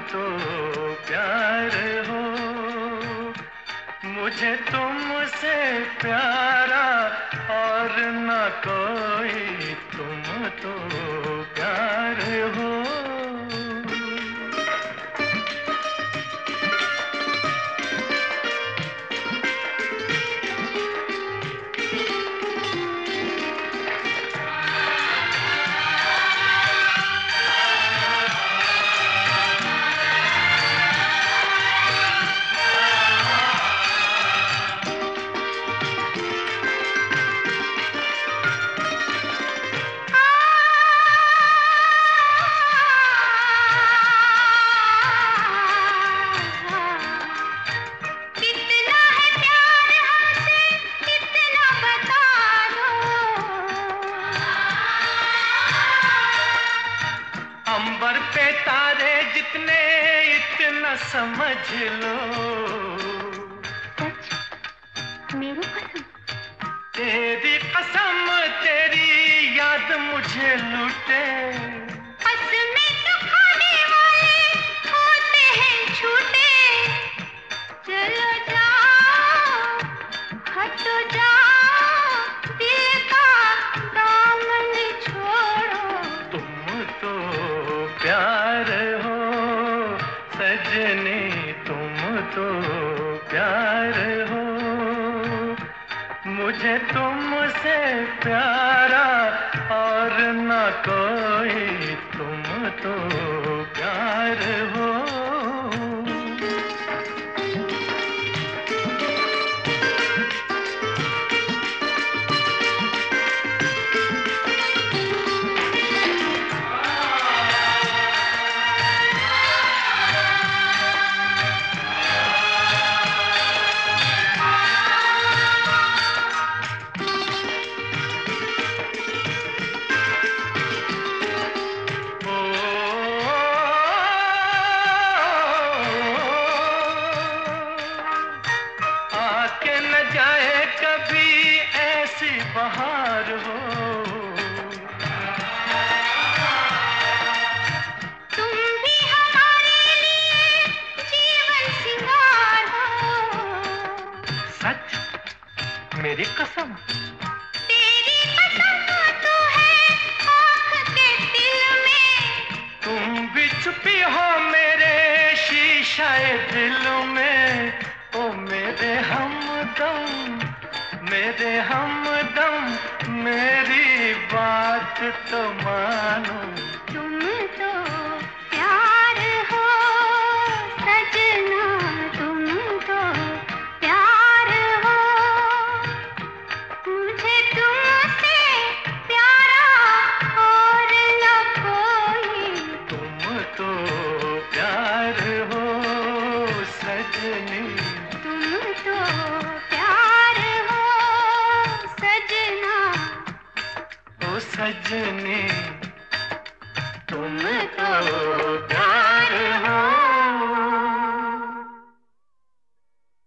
तो प्यार हो, मुझे तुमसे प्यारा और न कोई, तुम तो प्यार हो। अंबर पे तारे जितने, इतना समझ लो। सच? मेरी कसम? तेरी कसम, तेरी याद मुझे लूटे। कसमें तो खाने वाले होते हैं झूठे। चलो जाओ, हटो जाओ, दिल का दामन छोड़ो। तुम तो प्यार हो सजनी, तुम तो प्यार हो, मुझे तुमसे प्यारा और न कोई, तुम तो प्यार हो। आके न जाए कभी ऐसी बहार हो, तुम भी हमारे लिए जीवन सिंगार हो। सच? मेरी कसम? तेरी कसम तो है आँख के दिल में। तुम भी छुपी हो मेरे शीशाए दिल में। ओ मेरे हमदम, मेरे हमदम, मेरी बात तो मानो। तुम तो प्यार हो सजना, तुम तो प्यार हो, मुझे तुमसे प्यारा और न कोई। तुम तो प्यार हो सजनी, तुम तो प्यार हो सजना, ओ सजनी, तुम तुम तो तो